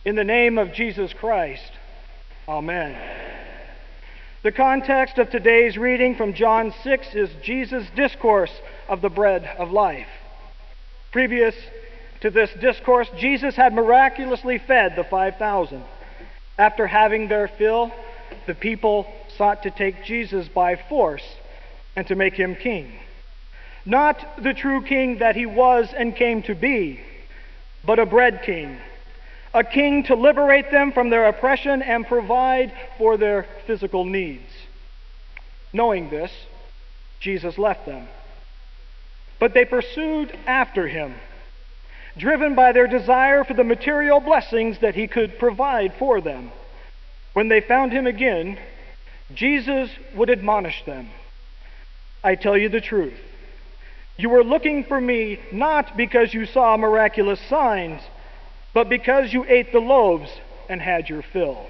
In the name of Jesus Christ, Amen. The context of today's reading from John 6 is Jesus' discourse of the bread of life. Previous to this discourse, Jesus had miraculously fed the 5,000. After having their fill, the people sought to take Jesus by force and to make him king. Not the true king that he was and came to be, but a bread king. A king to liberate them from their oppression and provide for their physical needs. Knowing this, Jesus left them. But they pursued after him, driven by their desire for the material blessings that he could provide for them. When they found him again, Jesus would admonish them. I tell you the truth. You were looking for me not because you saw miraculous signs, but because you ate the loaves and had your fill.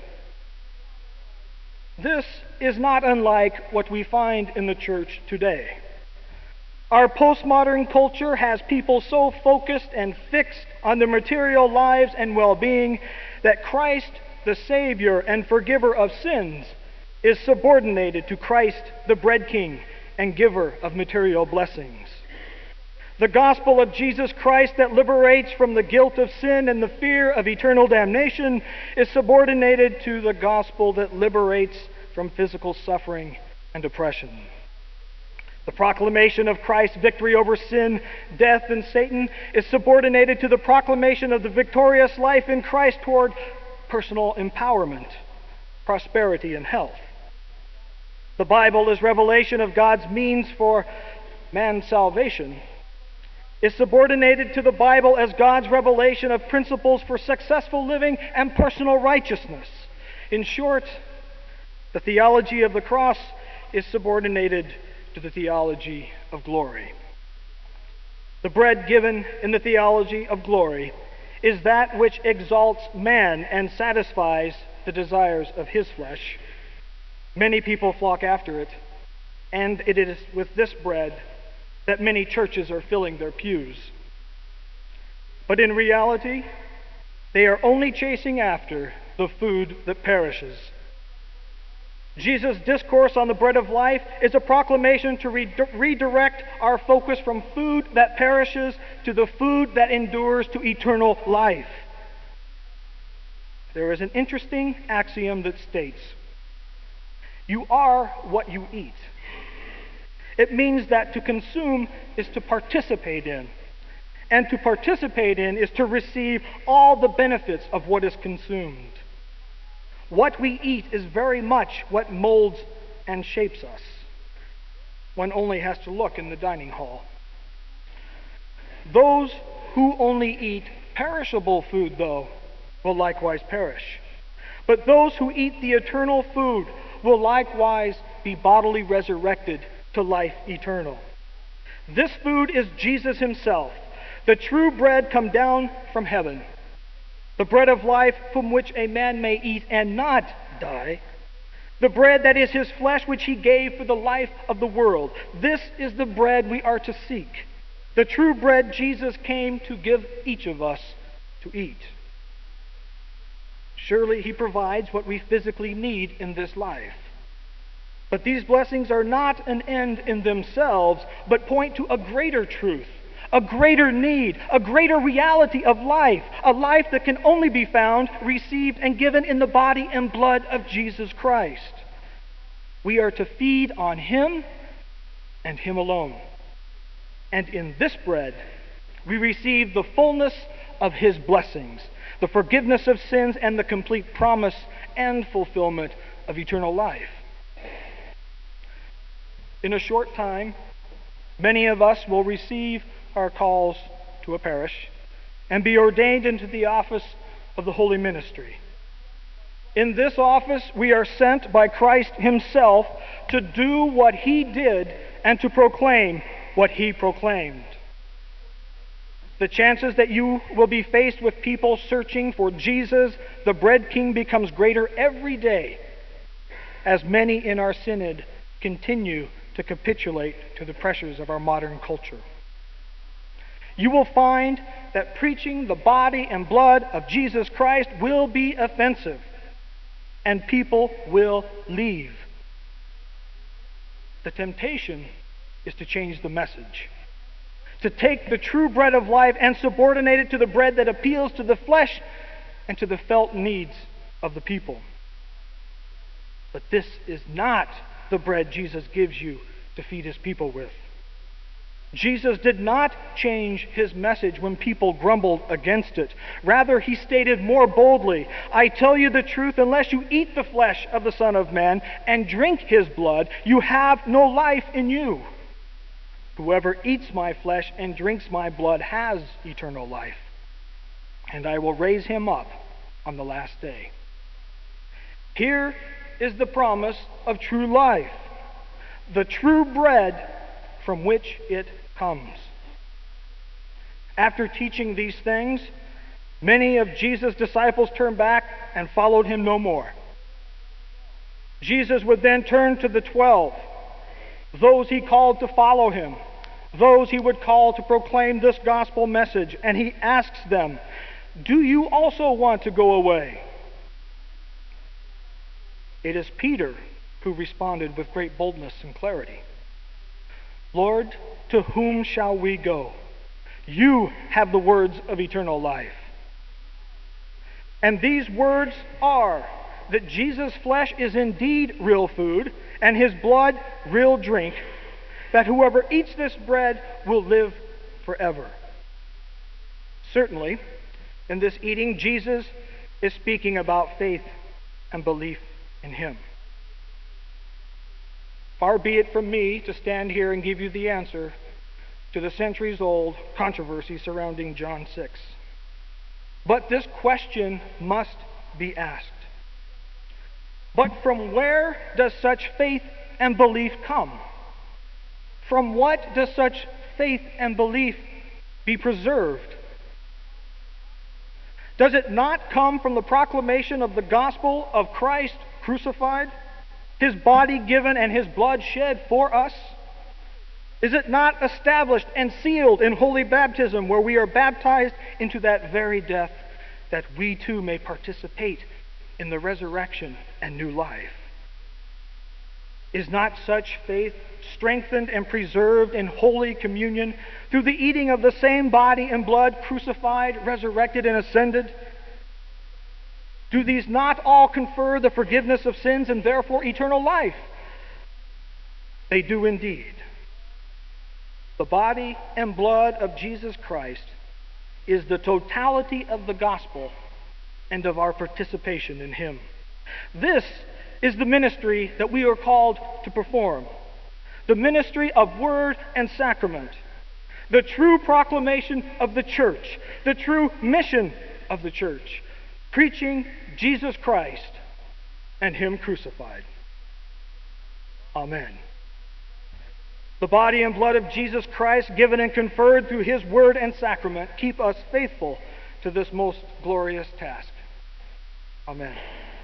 This is not unlike what we find in the church today. Our postmodern culture has people so focused and fixed on their material lives and well-being that Christ, the Savior and forgiver of sins, is subordinated to Christ, the bread king and giver of material blessings. The gospel of Jesus Christ that liberates from the guilt of sin and the fear of eternal damnation is subordinated to the gospel that liberates from physical suffering and oppression. The proclamation of Christ's victory over sin, death, and Satan is subordinated to the proclamation of the victorious life in Christ toward personal empowerment, prosperity, and health. The Bible is revelation of God's means for man's salvation. Is subordinated to the Bible as God's revelation of principles for successful living and personal righteousness. In short, the theology of the cross is subordinated to the theology of glory. The bread given in the theology of glory is that which exalts man and satisfies the desires of his flesh. Many people flock after it, and it is with this bread that many churches are filling their pews. But in reality, they are only chasing after the food that perishes. Jesus' discourse on the bread of life is a proclamation to redirect our focus from food that perishes to the food that endures to eternal life. There is an interesting axiom that states, "You are what you eat." It means that to consume is to participate in, and to participate in is to receive all the benefits of what is consumed. What we eat is very much what molds and shapes us. One only has to look in the dining hall. Those who only eat perishable food, though, will likewise perish. But those who eat the eternal food will likewise be bodily resurrected to life eternal. This food is Jesus himself, the true bread come down from heaven, the bread of life from which a man may eat and not die, the bread that is his flesh which he gave for the life of the world. This is the bread we are to seek, the true bread Jesus came to give each of us to eat. Surely he provides what we physically need in this life. But these blessings are not an end in themselves, but point to a greater truth, a greater need, a greater reality of life, a life that can only be found, received, and given in the body and blood of Jesus Christ. We are to feed on him and him alone. And in this bread, we receive the fullness of his blessings, the forgiveness of sins, and the complete promise and fulfillment of eternal life. In a short time, many of us will receive our calls to a parish and be ordained into the office of the holy ministry. In this office, we are sent by Christ himself to do what he did and to proclaim what he proclaimed. The chances that you will be faced with people searching for Jesus, the bread king, becomes greater every day as many in our synod continue to capitulate to the pressures of our modern culture. you will find that preaching the body and blood of Jesus Christ will be offensive, and people will leave. The temptation is to change the message, to take the true bread of life and subordinate it to the bread that appeals to the flesh and to the felt needs of the people. But this is not the bread Jesus gives you to feed his people with. Jesus did not change his message when people grumbled against it. Rather, he stated more boldly, I tell you the truth, unless you eat the flesh of the Son of Man and drink his blood, you have no life in you. Whoever eats my flesh and drinks my blood has eternal life, and I will raise him up on the last day. Here is the promise of true life, the true bread from which it comes. After teaching these things, many of Jesus' disciples turned back and followed him no more. Jesus would then turn to the 12, those he called to follow him, those he would call to proclaim this gospel message, and he asks them, do you also want to go away? It is Peter who responded with great boldness and clarity. Lord, to whom shall we go? You have the words of eternal life. And these words are that Jesus' flesh is indeed real food, and his blood real drink, that whoever eats this bread will live forever. Certainly, in this eating, Jesus is speaking about faith and belief in him. Far be it from me to stand here and give you the answer to the centuries-old controversy surrounding John 6. But this question must be asked. But from where does such faith and belief come? From what does such faith and belief be preserved? Does it not come from the proclamation of the gospel of Christ crucified, his body given and his blood shed for us? Is it not established and sealed in holy baptism, where we are baptized into that very death, that we too may participate in the resurrection and new life? Is not such faith strengthened and preserved in holy communion through the eating of the same body and blood, crucified, resurrected, and ascended? Do these not all confer the forgiveness of sins and therefore eternal life? They do indeed. The body and blood of Jesus Christ is the totality of the gospel and of our participation in him. This is the ministry that we are called to perform, the ministry of word and sacrament, the true proclamation of the church, the true mission of the church, preaching Jesus Christ and him crucified. Amen. The body and blood of Jesus Christ, given and conferred through his word and sacrament, keep us faithful to this most glorious task. Amen.